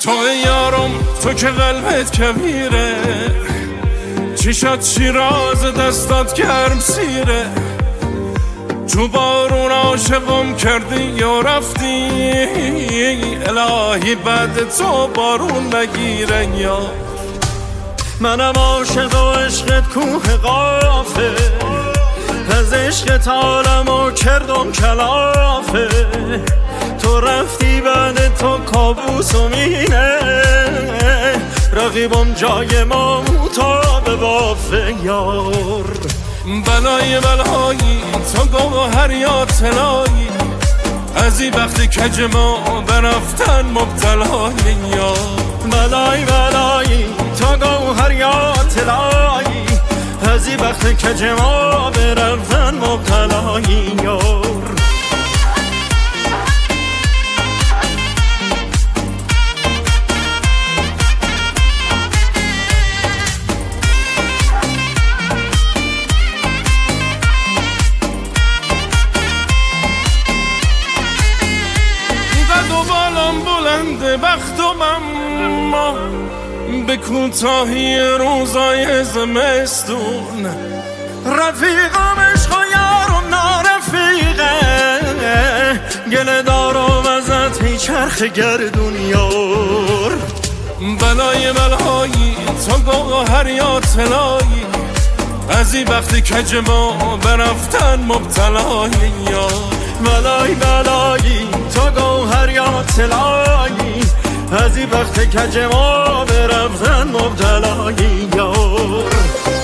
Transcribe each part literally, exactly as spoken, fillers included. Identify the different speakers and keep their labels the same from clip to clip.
Speaker 1: تو یارم تو که قلبت کبیره، چشات شیراز دستات گرم سیره. تو بارون عاشقم کردی یا رفتی، الهی بعد تو بارون نگیره. یا
Speaker 2: منم عاشق و عشقت کوه قافه، از عشقت عالمو کردم کلافه. تو رفتی بعد تو کابوسم اینه، رقیبم جای ما موتا بافه. یار
Speaker 1: بلای بلایی تو گوهر یا طلایی، از این وقتی کج ما برفتن مبتلای. یا
Speaker 2: بلای بلایی تو گوهر یا طلایی، از این وقتی کج ما برفتن مبتلای. یار
Speaker 1: بختم اما به کوتاهی روزای زمستون،
Speaker 2: رفیقم عشق و یارم نارفیقه، گله دارم ازت هی چرخ گردون. یار
Speaker 1: بلای بلایی تو گوهر یا طلایی، از این وقتی کج ما برفتن مبتلای. یار
Speaker 2: بلای بلایی تو گوهر یا طلایی، از این وقت کج ما برفتن مبتلایی. یار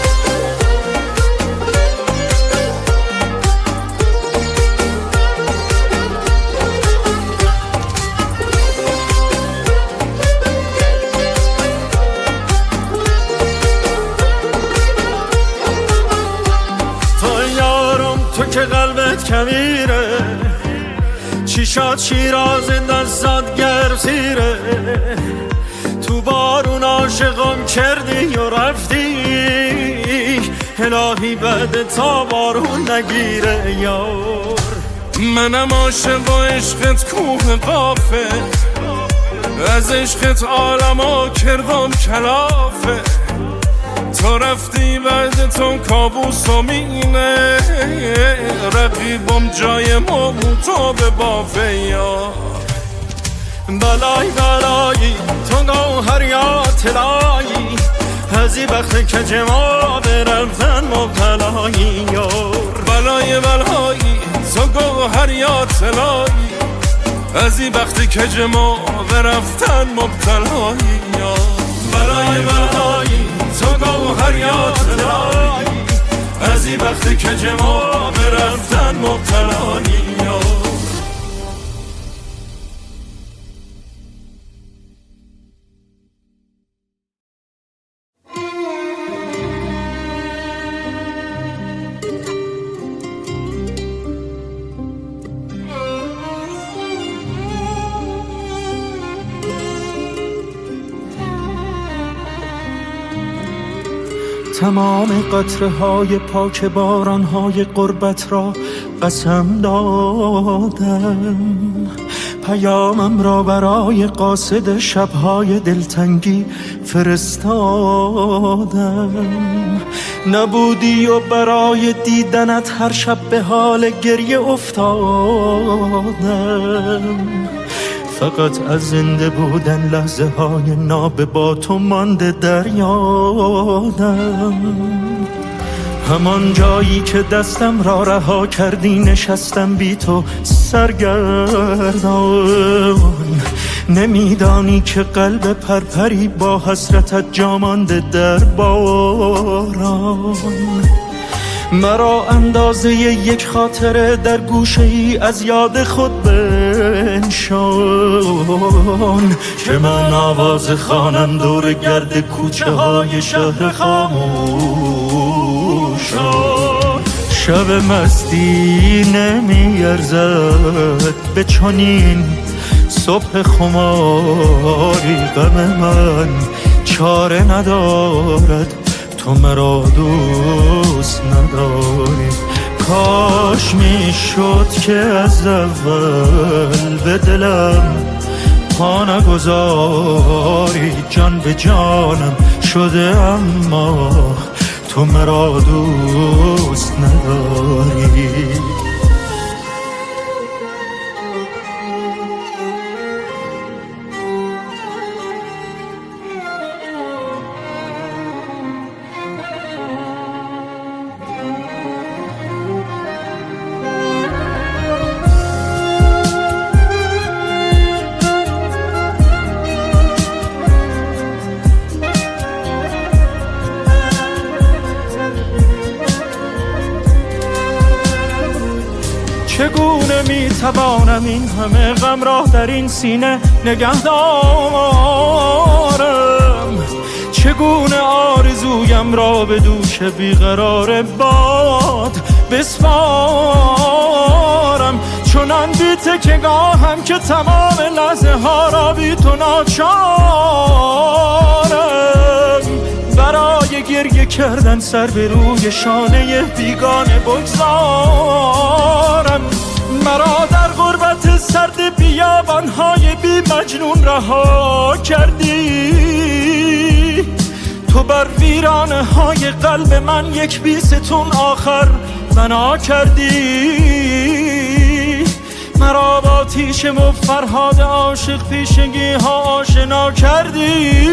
Speaker 2: تو یارم تو که قلبت کبیره، چشات شیراز دستات گرم سیره. تو بارون عاشقم کردی و رفتی، الهی بعد تا بارون نگیره. یار
Speaker 1: منم عاشق و عشقت کوه قافه، از عشقت عالمو کردم کلافه. تو رفتی بعد تو کابوسم اینه، رقیبم جای ما موتا به بافه. یا
Speaker 2: بلای بلایی تو گوهر یا طلایی، از این وقت کج ما برفتن مبتلایی. یار
Speaker 1: بلای بلایی تو گوهر یا طلایی، از این وقت کج ما برفتن مبتلایی. یا
Speaker 2: بلای بلایی تو گوهر یا طلایی، از این وقت کج ما برفتن مبتلایی. تمام قطره های پاک باران های قربت را قسم دادم، پیامم را برای قاصد شبهای دلتنگی فرستادم. نبودی و برای دیدنت هر شب به حال گریه افتادم. فقط از زنده بودن لحظه های ناب با تو مانده در یادم. همان جایی که دستم را رها کردی نشستم بی تو سرگردان. نمیدانی که قلب پرپری با حسرتت جا مانده در باران. مرا اندازه یک خاطره در گوشه ای از یاد خود بنشان، که من آواز خوانم دور گرد کوچه های شهر خاموشان. شب مستی نمی ارزد به چنین صبح خماری. غم من چاره ندارد تو مرا دوست نداری. کاش می شد که از اول به دلم پا نگذاری. جان به جانم شده اما تو مرا دوست نداری. چگونه میتوانم این همه غم را در این سینه نگه دارم؟ چگونه آرزویم را به دوش بیقرار باد بسپارم؟ چنان بی تکیه‌گاهم که تمام لحظه ها را بی تو ناچارم. برای گریه کردن سر به روی شانه بیگانه بگذارم. مرا در غربت سرد بیابانهای بی مجنون رها کردی. تو بر ویرانه های قلب من یک بیستون آخر بنا کردی. مرا با تیشم و فرهاد عاشق پیشگی ها آشنا کردی.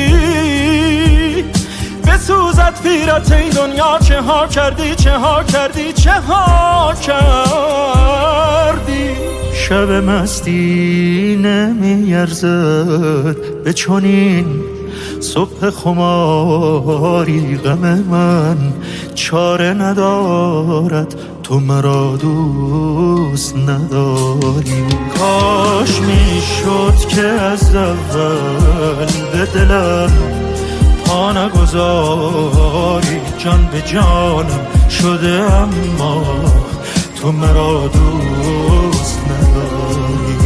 Speaker 2: بسوزد پیرت ای دنیا چه ها کردی، چه ها کردی، چه ها کردی. شب مستی نمیارزد به چنین صبح خماری. غم من چاره ندارد تو مرا دوست نداری. کاش میشد که از اول به دلم پا نگذاری. جان به جانم شده اما تو مرا دوست نداری.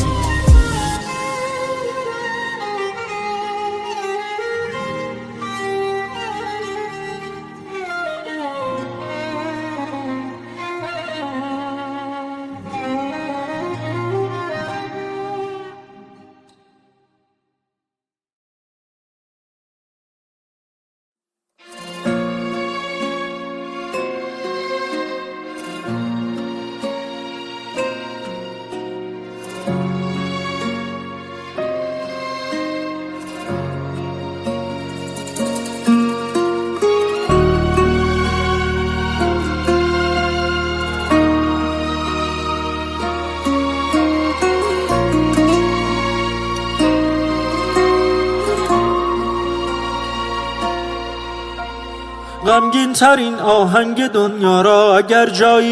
Speaker 2: غمگین ترین آهنگ دنیا را اگر جایی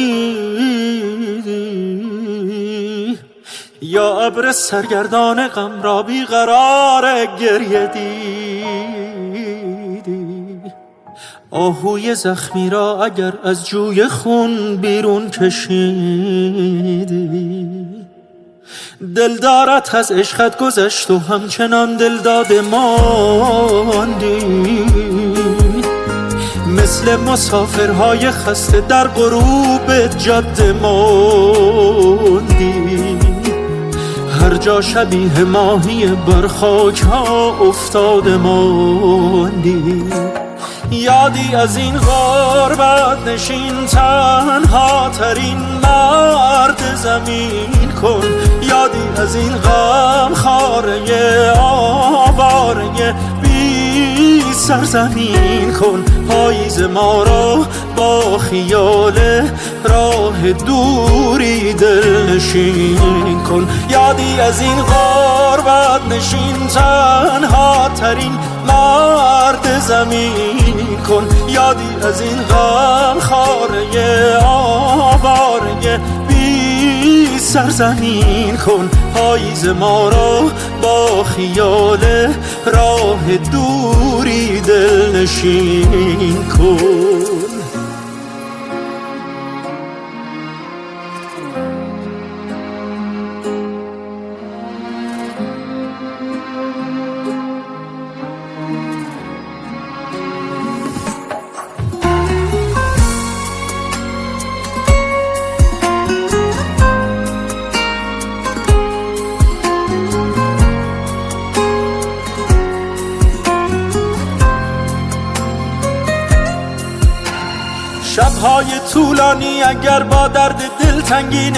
Speaker 2: شنیدی، یا ابر سرگردان غم را بیقرار گریه دیدی، آهوی زخمی را اگر از جوی خون بیرون کشیدی، دلدارت از عشقت گذشت و همچنان دلداد ماندی، مثل مسافرهای خسته در غروب جاده ماندی، هر جا شبیه ماهی بر خاک ها افتاده ماندی. یادی از این غربت نشین تنها ترین مرد زمین کن، یادی از این غم خاره آواره بی سرزمین کن، پاییز ما را با خیال راه دوری دلنشین کن. یادی از این غربت نشین تنها ترین مرد زمین کن، یادی از این غم خاره آواره بی سرزمین کن، پاییز ما را با خیال راه دوری دلنشین کن. طولانی اگر با درد دلتنگی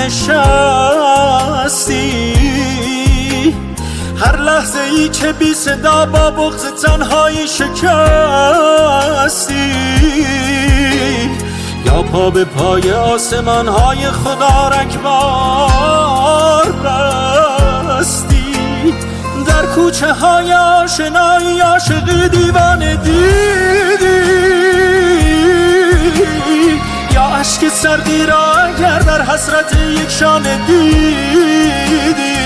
Speaker 2: نشستی، هر لحظه ای که بی صدا با بغض تنهایی شکستی، یا پا به پای آسمان های خدا رگبار بستی، در کوچه های آشنایی عاشق دیوانه دیدی، یا عشق سردی را اگر در حسرت یک شانه دیدی،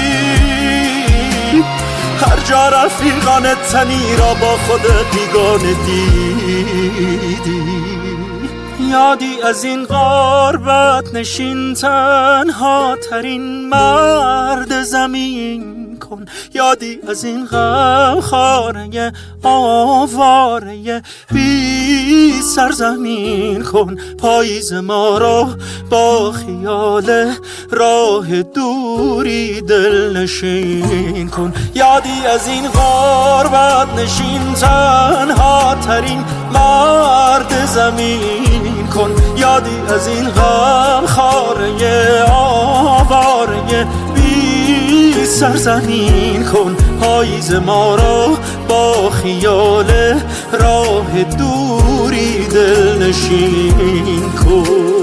Speaker 2: هر جا رفیقان تنی را با خود بیگانه دیدی. یادی از این غربت نشین تنها ترین مرد زمین کن، یادی از این غم خانه آواره بی سرزمین کن، پاییز ما را با خیال راه دوری دل نشین کن، یادی از این غربت نشین تنها ترین مرد زمین کن، یادی از این غم خاره آواره بی سرزمین کن، پاییز ما را با خیال راه دوری دل نشین کن.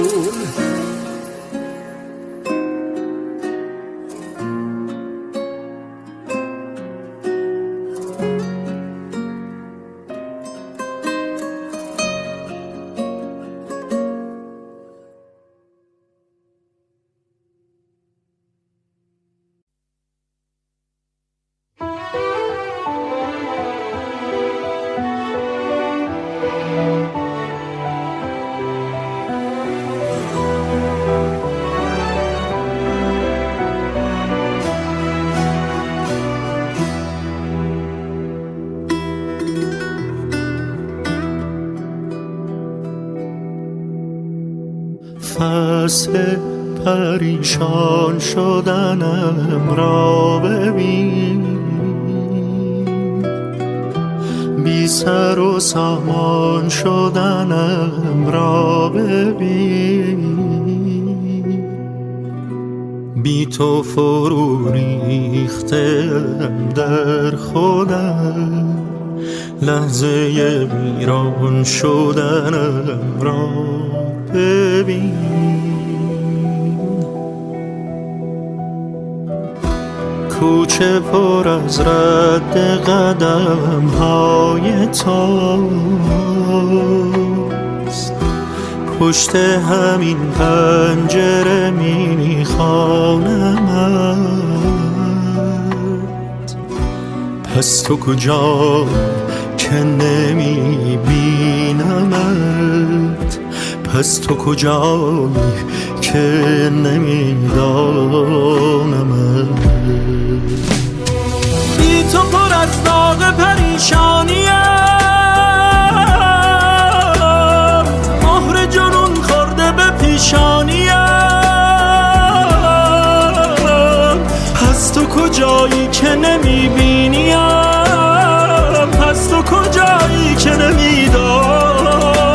Speaker 2: فصل پریشان شدنم را ببین، بی سر و سامان شدنم را ببین، بی تو فرو ریختم در خودم، لحظه ویران شدنم را ببین، کوچه پر از رد قدم های تاست، پشت همین پنجره میخوانمت، پس تو کجا که نمیبینمت، پس تو کجایی که نمیدانمت، بی تو پر از داغ پریشانیم، مهر جنون خورده به پیشانیم، پس تو کجایی که نمیبینیم، پس تو کجایی که نمیدانیم.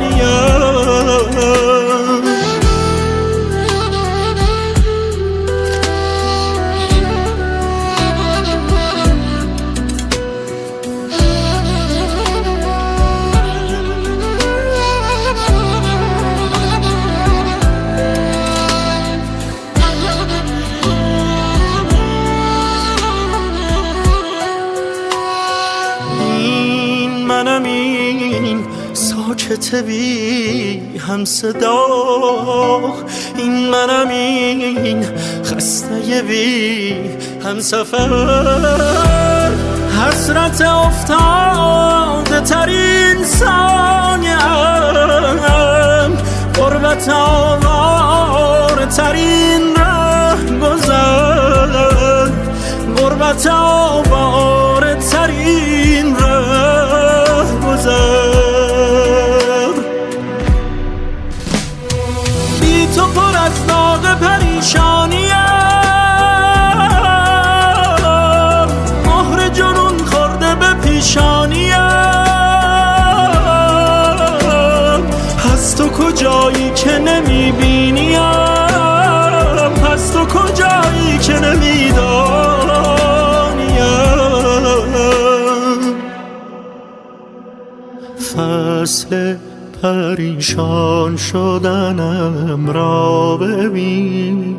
Speaker 2: ساکت بی هم صدا، این منم، این خسته بی هم سفر، حسرت افتاده ترین ثانیم، غربت آواره ترین ره گذر، غربت آواره ترین ره گذر، تو پر از داغ پریشانیم، مهر جنون خورده به پیشانیم، پس تو کجایی که نمیدانیم. فصل پریشان شدنم را ببین،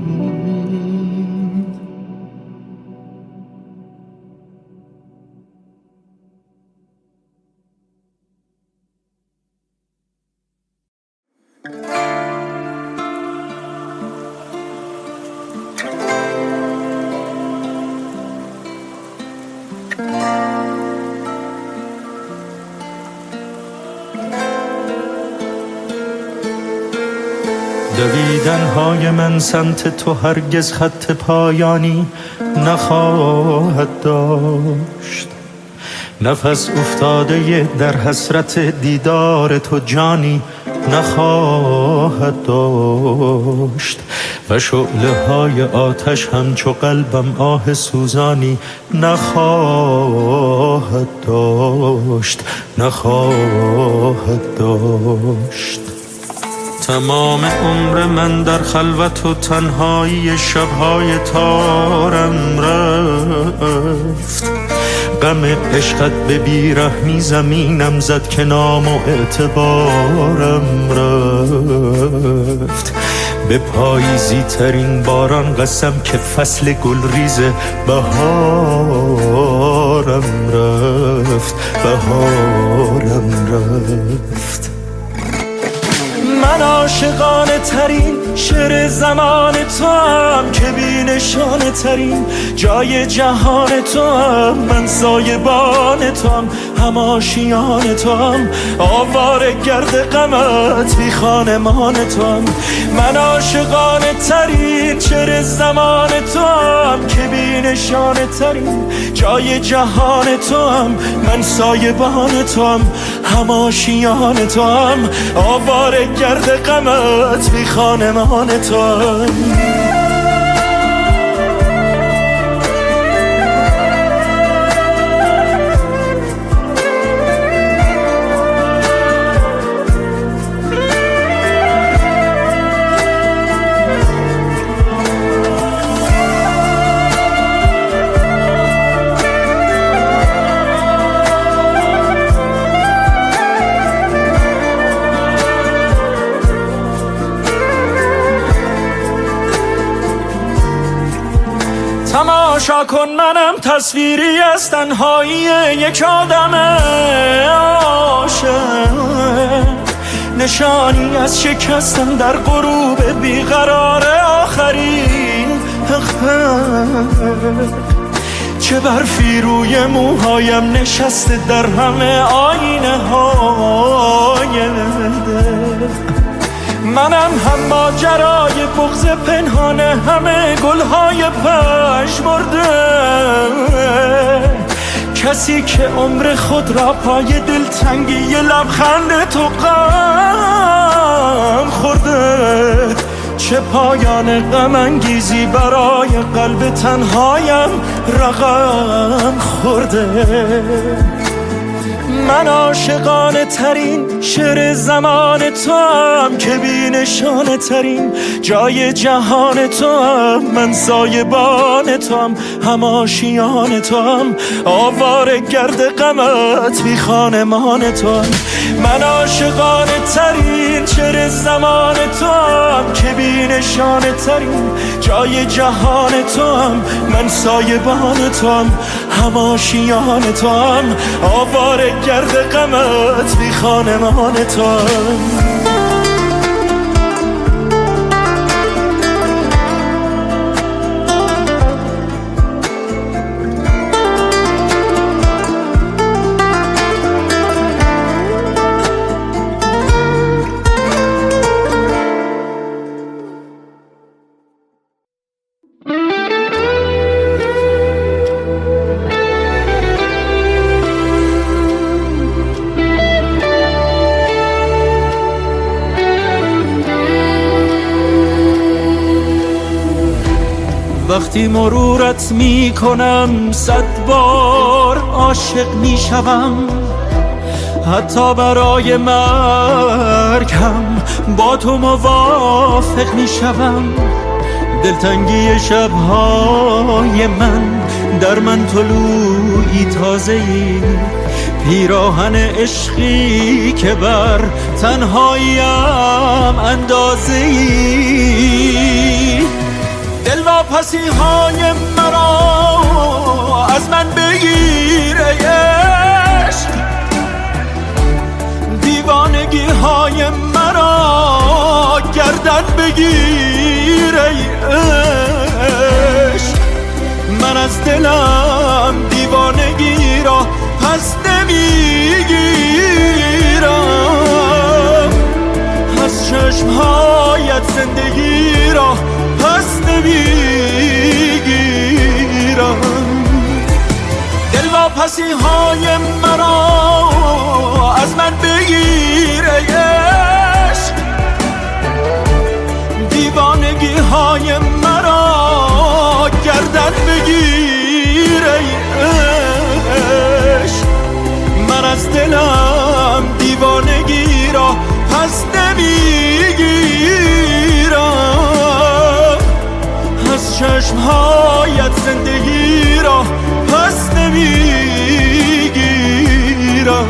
Speaker 2: دویدن‌های من سمت تو هرگز خط پایانی نخواهد داشت. نفس افتاده در حسرت دیدار تو جانی نخواهد داشت. و شعله های آتش همچو قلبم آه سوزانی نخواهد داشت، نخواهد داشت. تمام عمر من در خلوت و تنهایی شبهای تارم رفت. غم عشقت به بیرحمی زمینم زد که نام و اعتبارم رفت. به پاییزی ترین باران قسم که فصل گلریز بهارم رفت، بهارم رفت. من عاشقانه ترین شعر زمان تو هم که بی نشانه ترین جای جهان تو هم. من سایبان تو هم، هم آشیان تو هم، آواره گرد غمت بی خانمان تو هم. من عاشقانه ترین شعر زمان تو هم که بی نشانه ترین جای جهان تو هم. من سایبان تو هم، هم آشیان تو هم، آواره گرد غمت بی خانمان تو هم. تماشا کن منم تصویری از تنهایی یک آدم عاشق، نشانی از شکستن در غروب بیقرار آخرین حق. چه برفی روی موهایم نشسته در همه آینه های دل. منم هم ماجرای بغض پنهانه همه گلهای پژمرده، کسی که عمر خود را پای دلتنگی لبخند تو غم خورده. چه پایان غم انگیزی برای قلب تنهایم رقم خورده. من عاشقانه ترین شعر زمان تو هم که بی نشانه ترین جای جهان تو هم. من سایبان تو هم، هم آشیان تو هم، آواره گرد غمت بی خانمان تو هم. من عاشقانه ترین شعر زمان تو هم که بی نشانه ترین جای جهان تو هم. من سایبان تو هم، هم آشیان تو هم، آواره گرد غمت بی خانمان تو هم. وقتی مرورت می کنم صد بار عاشق می شوم، حتی برای مرگم با تو موافق می شوم. دلتنگی شبهای من در من طلوعی تازه‌ای، پیراهن عشقی که بر تنهاییم اندازه‌ای. دلواپسی های مرا از من بگیر ای عشق، دیوانگی های مرا گردن بگیر ای عشق. من از دلم دیوانگی را پس نمیگیرم، از چشمهایت زندگی را پس نمیگیرم. دلواپسی های مرا از من بگیر ای عشق، دیوانگی های مرا گردن بگیر ای عشق. من از دلم دیوانگی را پس نمیگیرم، از چشمهایت زندگی را پس نمیگیرم.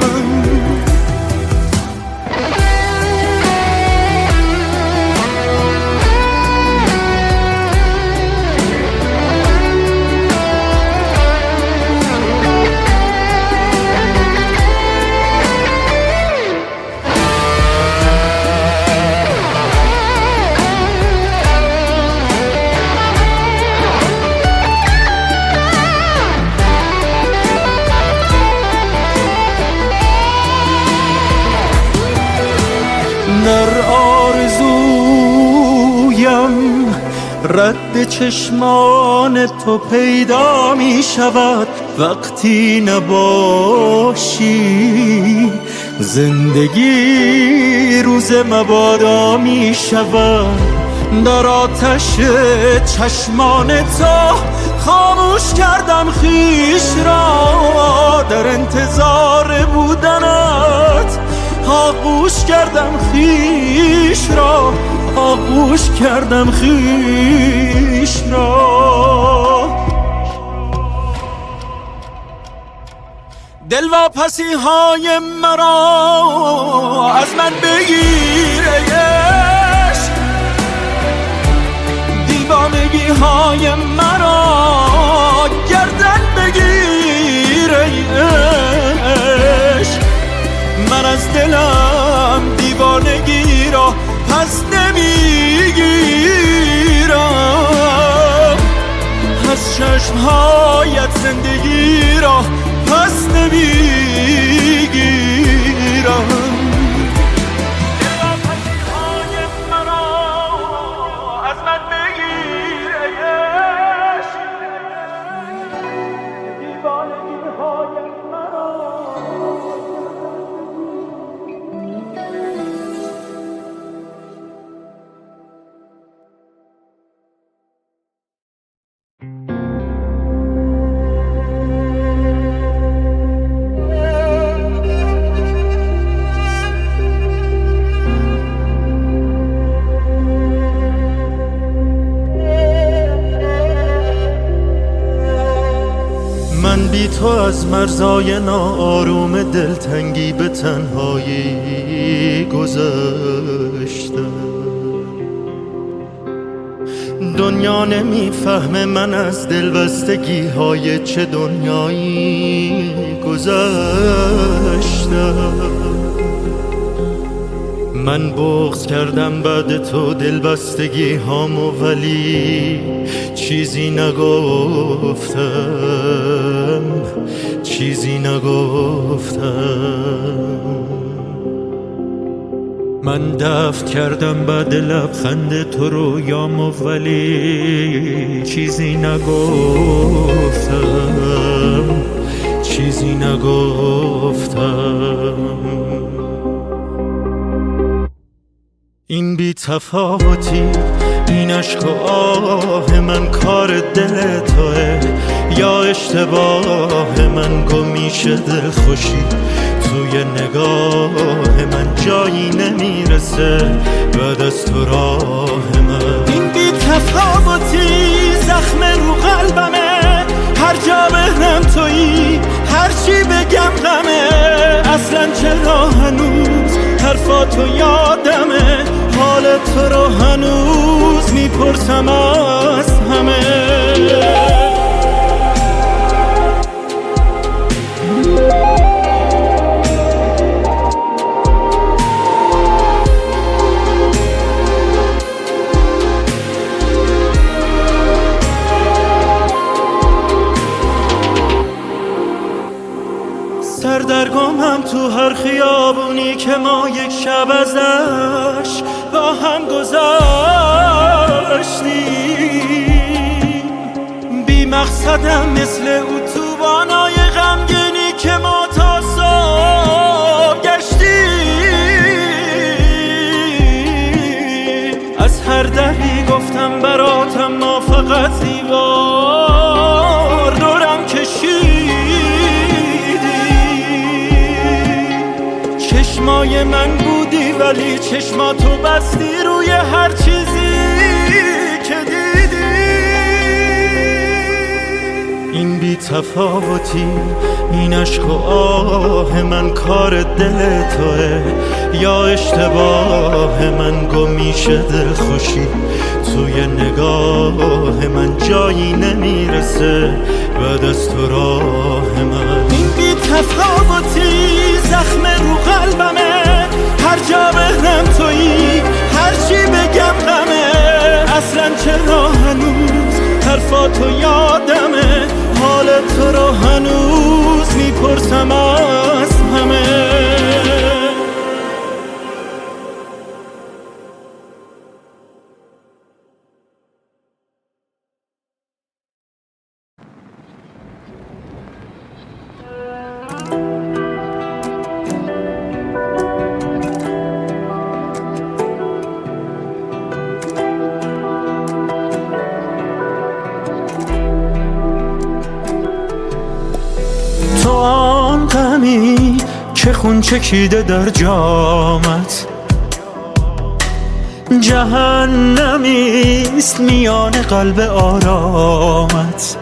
Speaker 2: در آرزویم رد چشمان تو پیدا می شود، وقتی نباشی زندگی روز مبادا می شود. در آتش چشمان تو خاموش کردم خویش را، در انتظار بودنت آغوش کردم خویش را، آغوش کردم خویش را. دلواپسی های مرا از من بگیر ای عشق، دیوانگی های مرا گردن بگیر ای عشق. من از دلم دیوانگی را پس نمیگیرم، از چشمهایت زندگی را پس نمیگیرم. من بی تو از مرزای ناآروم دلتنگی به تنهایی گذشتم. دنیا نمیفهمه من از دلبستگی های چه دنیایی گذشتم. من بغض کردم بعد تو دلبستگی هامو، ولی چیزی نگفتم، چیزی نگفتم. من دفن کردم بعد لبخند تو رویامو، ولی چیزی نگفتم، چیزی نگفتم. این بی تفاوتی، این عشق و آه من کار دل توه یا اشتباه من؟ گمیشه دل خوشی توی نگاه من، جایی نمیرسه بعد از تو راه من. این بی تفاوتی زخم رو قلبمه، هر جا بهرم تویی هر چی بگم غمه. اصلا چرا هنوز حرفاتو یادمه، حال تو رو هنوز میپرسم از همه. سردرگمم تو هر خیابونی که ما یک شب ازش با هم گذاشتیم. بی مقصدم مثل اتوبانای غمگینی که ما تا صبح گشتیم. از هر دری گفتم براتم ما فقط دیوار دورم کشید. چشمای من بودی ولی چشماتو بستی روی هر چیزی که دیدی. این بی تفاوتی، این عشق و آه من کار دل توه یا اشتباه من؟ گم میشه دل خوشی توی نگاه من، جایی نمیرسه بعد از تو راه من. این بی تفاوتی زخم رو قلبمه، هر جا بهرم تویی هر چی بگم غمه. اصلا چرا هنوز حرفاتو یادمه، حال تو رو هنوز میپرسم از همه. تو آن غمی که خون چکیده در جامت، جهنمیست میان قلب آرامت.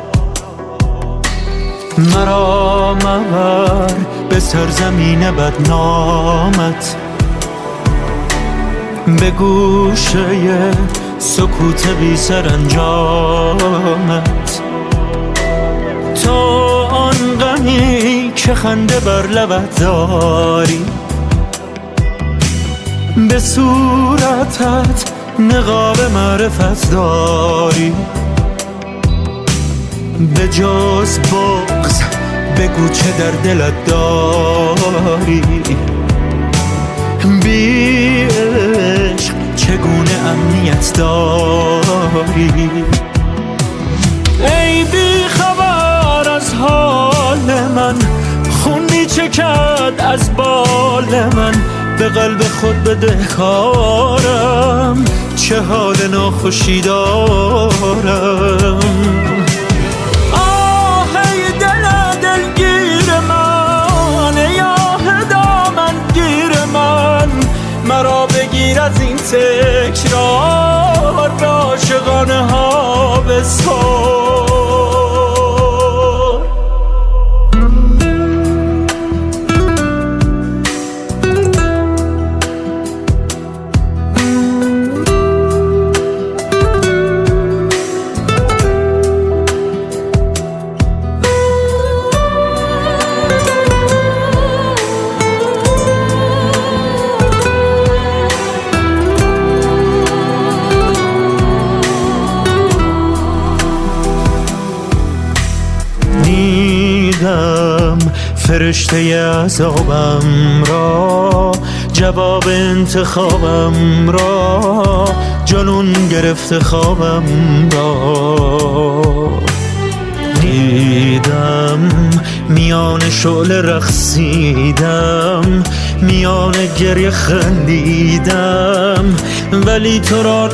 Speaker 2: مرا مبر به سرزمین بدنامت، به گوشه سکوت بی سرانجامت. تو آن غمی که خنده بر لبت داری، به صورتت نقاب معرفت داری. به جز بغض بگو چه در دلت داری، بی عشق چگونه امنیت داری. ای بی خبر از حال من، خون می چکد از بال من. به قلب خود بدهکارم، چه حال ناخوشی دارم. آه ای دل دلگیر من، ای آه دامن گیر من. مرا بگیر از این تکرار، عاشقانه ها بسپار. فرشته عذابم را، جواب انتخابم را، جنون گرفته خوابم را. دیدم میان شعله رقصیدم، میان گریه خندیدم، ولی تو را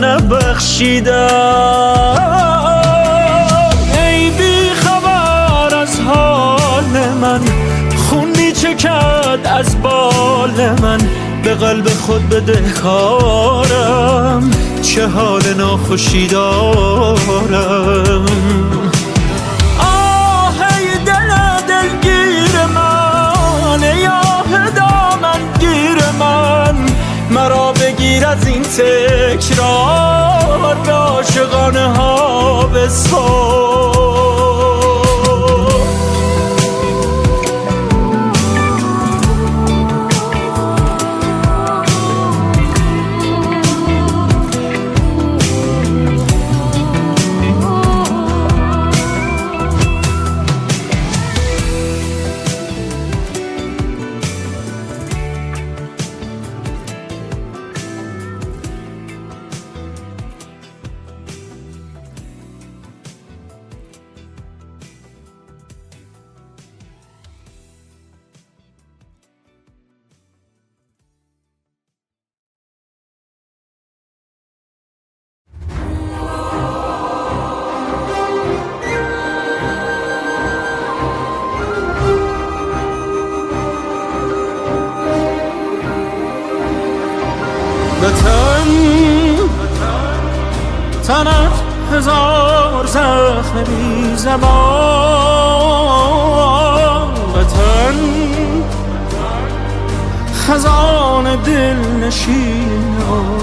Speaker 2: نبخشیدم. ای بی خبر از حال من، خون می چکد از بال من. به قلب خود بدهکارم، دلم چه حال ناخوشی دارم. آه ای دل دلگیر من، ای آه دامن گیر من، مرا بگیر از این تکرار به عاشقانه ها بسپار. وطن تنت هزار زخم بی زبان، وطن خزان دل نشین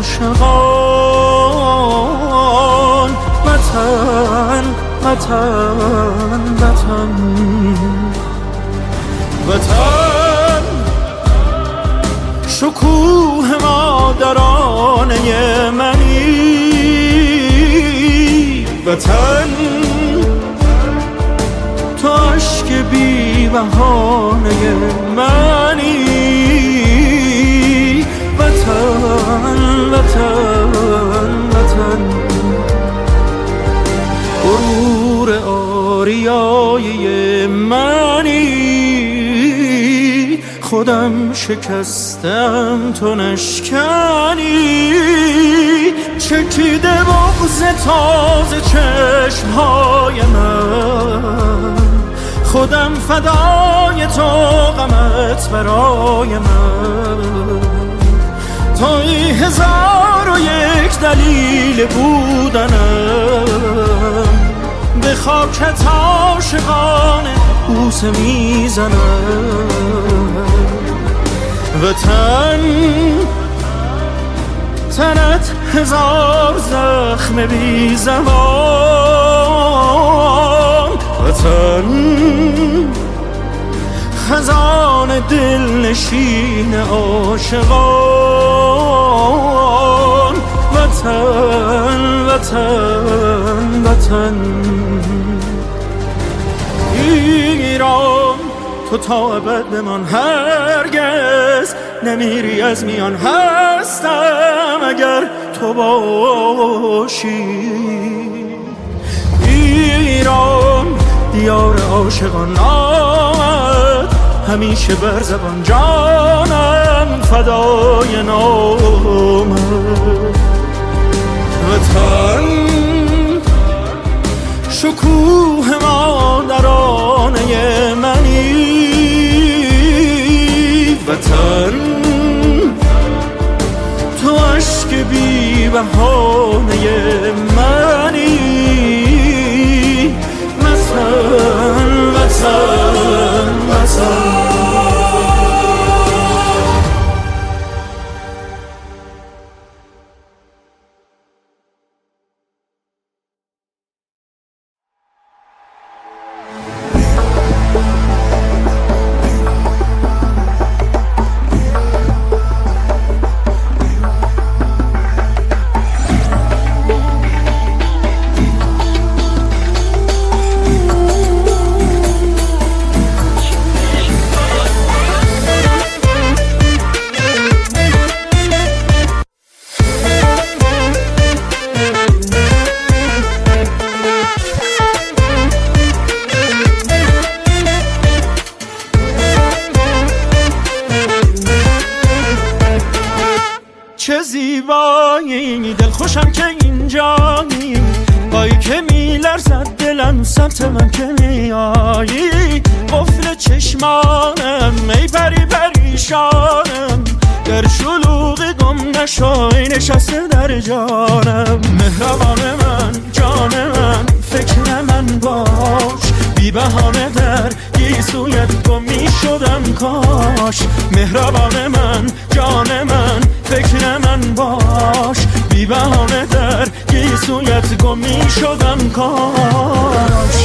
Speaker 2: عاشقان. وطن وطن وطن وطن شکوه مادرانه منی، وطن تو عشق بی بهانه منی. وطن وطن وطن غرور آریای منی، خودم شکستم تو نشکنی. چکیده بغض تازه چشمهای من، خودم فدای تو غمت برای من. توی هزار و یک دلیل بودنم، به خاکت عاشقانه بوسه میزنم. وطن تنت هزار زخم بی زبان، وطن خزان دل نشین عاشقان. وطن وطن وطن ایران تو تا ابد بمان، هرگز نمیری از میان. هستم اگر تو باشی. ایران دیار عاشقان آمد، همیشه بر زبان جانم فدای نامت. وطن شکوه مادرانه منی، وطن تو عشق بی بهانه منی. وطن وطن وطن میلرزد دلم سمت من که میایی، قفل چشمانم ای پری پریشانم، در شلوغ گم نشای نشسته در جانم. مهربان من جان من فکر من باش، بی بهانه در گیسویت گم می شدم کاش. مهربان من جان من فکر من باش، بی بهانه در گیسویت گم می شدم کاش.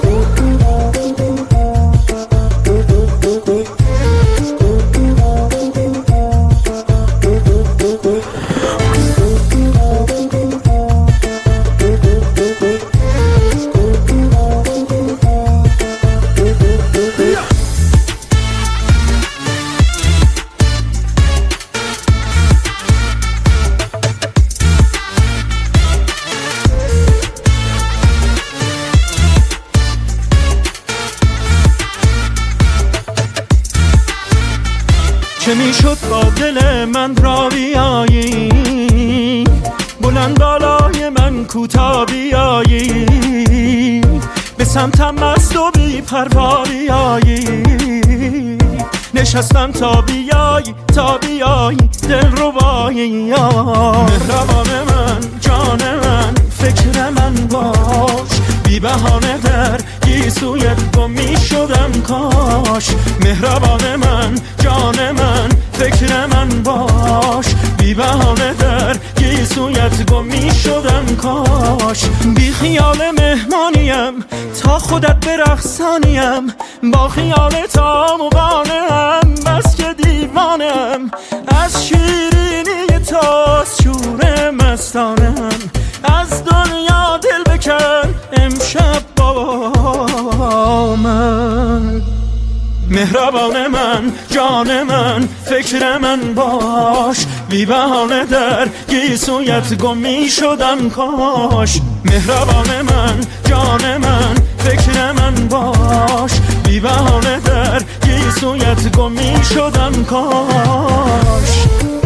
Speaker 2: چه میشد با دل من را بیایی، بلند بالای من کوتا بیایی، به سمتم مست و بی پروا بیایی، نشستم تا بیایی تا بیایی دل ربایی. مهربان من جان من فکر من باش، بی بهانه در گیسویت گم می شدم کاش. مهربان من جان من فکر من باش، بی بهانه در گیسویت گم می شدم کاش. بی خیال مهمانیم تا خودت برقصانیم، با خیال تا مقانم بس که دیوانم، از شیرینی تا از شور مستانم، از دنیا دل بکن امشب با من. مهربان من جان من فکر من باش، بی بهانه در گیسویت گم می شدم کاش. مهربان من جان من فکر من باش، بی بهانه در گیسویت گم می شدم کاش.